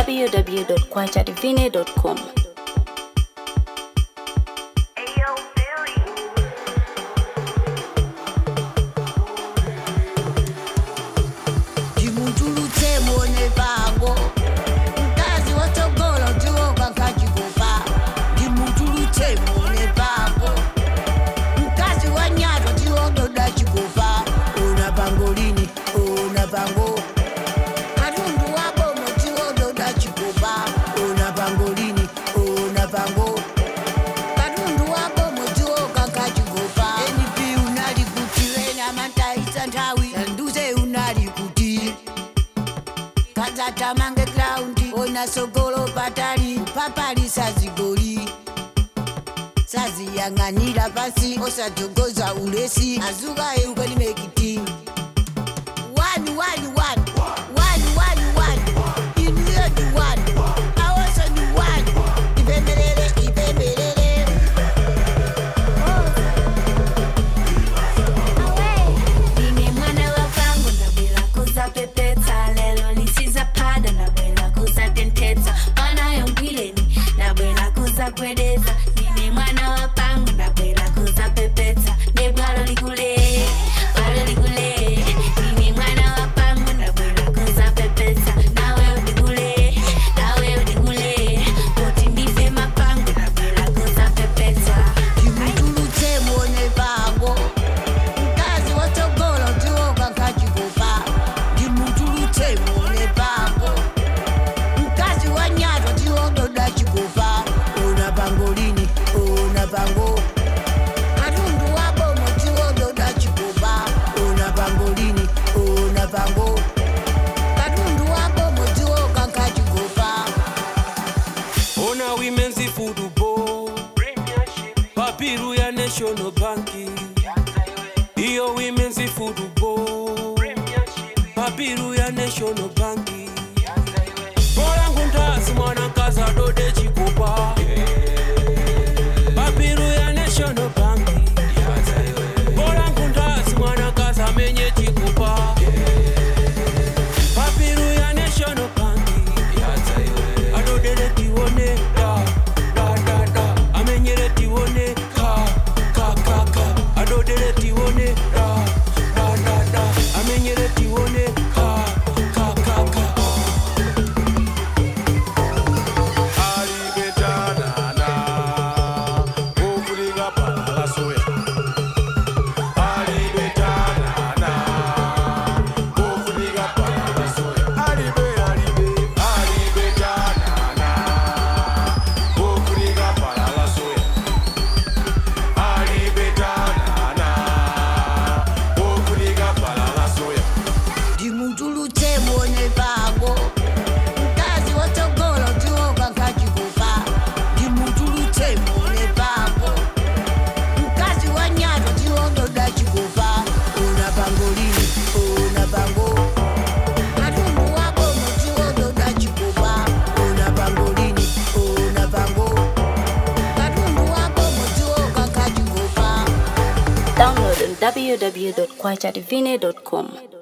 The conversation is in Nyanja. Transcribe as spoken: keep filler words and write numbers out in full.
w w w dot kwacha divine dot com. Tamange ground ona sogolo patali papali sazigoli sazi yanganira pasi osajogoza ulesi azuka eukeli make it team one one one one one one in the one I also do one ibembelele ibembelele awe nime mwana wa pango na bila kuza pepeta lelo lisiza pada na bela kuza tenteza mana yongileni na bela kuza kwedeza nime mwana wa pango na bela kuza pepeta ne balo likule balo likule nime mwana wa pango na bela kuza pepeta nawe ulikule nawe ulikule poti ndife mapango na bela kuza pepeta kimutulutse muone pango mkazi watogolo tiwoka kachikopa kimutulutse muone pango mkazi wanyato tiwododa chikopa ona pangolini ona pango katundu wabomo tiwododa chikopa ona pangolini ona pango katundu wabomo tiwoka kachikopa Ona women's food bowl Papiru ya National Banki Iyo women's food bowl Papiru ya National Banki Bora ngundazi mwana kaza dode chikupa Papiru ya National Banki Bora ngundazi mwana kaza menye chikupa Papiru ya National Banki Adodele tiwone da da da da amenyere tiwone ka ka ka ka adodele tiwone da da da da amenyere tiwone ka ka ka ka Alibetana na Ofuriga para la soya Alibetana na Ofuriga para la soya Alibe alibe Alibetana na Ofuriga para la soya Alibetana na Ofuriga para la soya ndimutulutse muone pango mkazi watogolo tiwoka kachikopa ndimutulutse muone pango mkazi wanyato tiwondoda chikopa ona pangolini ona pango katundu wabomo tiwondoda chikopa ona pangolini ona pango katundu wabomo tiwoka kachikopa Download on w w w dot kwacha divine dot com.